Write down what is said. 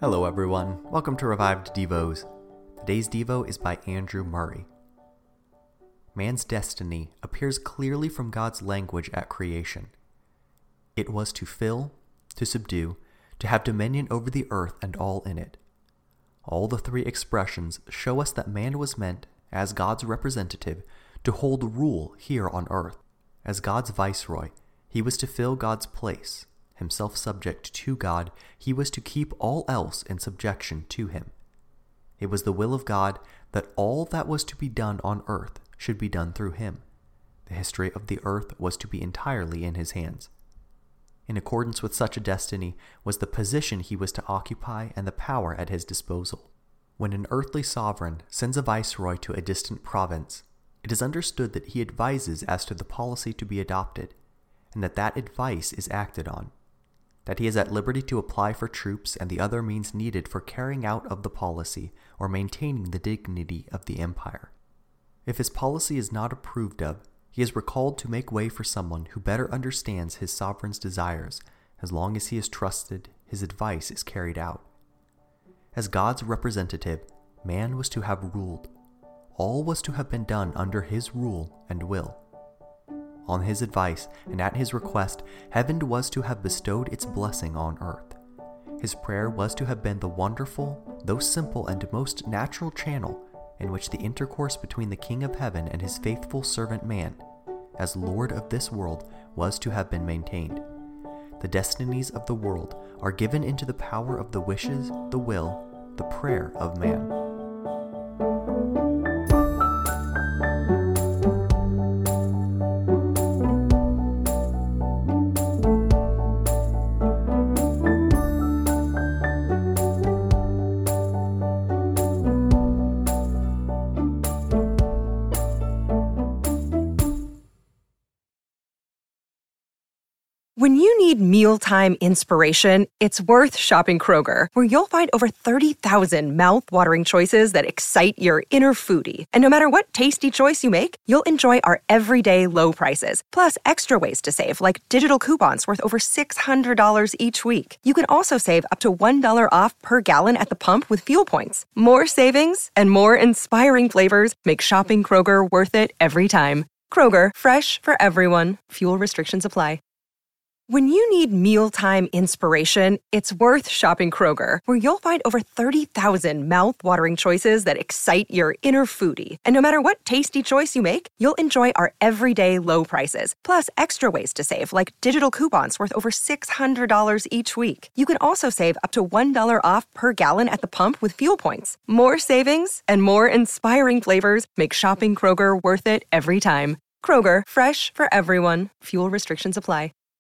Hello everyone, welcome to Revived Devos. Today's Devo is by Andrew Murray. Man's destiny appears clearly from God's language at creation. It was to fill, to subdue, to have dominion over the earth and all in it. All the three expressions show us that man was meant, as God's representative, to hold rule here on earth. As God's viceroy, he was to fill God's place. Himself subject to God, he was to keep all else in subjection to him. It was the will of God that all that was to be done on earth should be done through him. The history of the earth was to be entirely in his hands. In accordance with such a destiny was the position he was to occupy and the power at his disposal. When an earthly sovereign sends a viceroy to a distant province, it is understood that he advises as to the policy to be adopted, and that advice is acted on. That he is at liberty to apply for troops and the other means needed for carrying out of the policy or maintaining the dignity of the empire. If his policy is not approved of, he is recalled to make way for someone who better understands his sovereign's desires. As long as he is trusted, his advice is carried out. As God's representative, man was to have ruled. All was to have been done under his rule and will. On his advice and at his request, heaven was to have bestowed its blessing on earth. His prayer was to have been the wonderful, though simple and most natural channel in which the intercourse between the King of Heaven and his faithful servant man, as Lord of this world, was to have been maintained. The destinies of the world are given into the power of the wishes, the will, the prayer of man. When you need mealtime inspiration, it's worth shopping Kroger, where you'll find over 30,000 mouth-watering choices that excite your inner foodie. And no matter what tasty choice you make, you'll enjoy our everyday low prices, plus extra ways to save, like digital coupons worth over $600 each week. You can also save up to $1 off per gallon at the pump with fuel points. More savings and more inspiring flavors make shopping Kroger worth it every time. Kroger, fresh for everyone. Fuel restrictions apply. When you need mealtime inspiration, it's worth shopping Kroger, where you'll find over 30,000 mouth-watering choices that excite your inner foodie. And no matter what tasty choice you make, you'll enjoy our everyday low prices, plus extra ways to save, like digital coupons worth over $600 each week. You can also save up to $1 off per gallon at the pump with fuel points. More savings and more inspiring flavors make shopping Kroger worth it every time. Kroger, fresh for everyone. Fuel restrictions apply.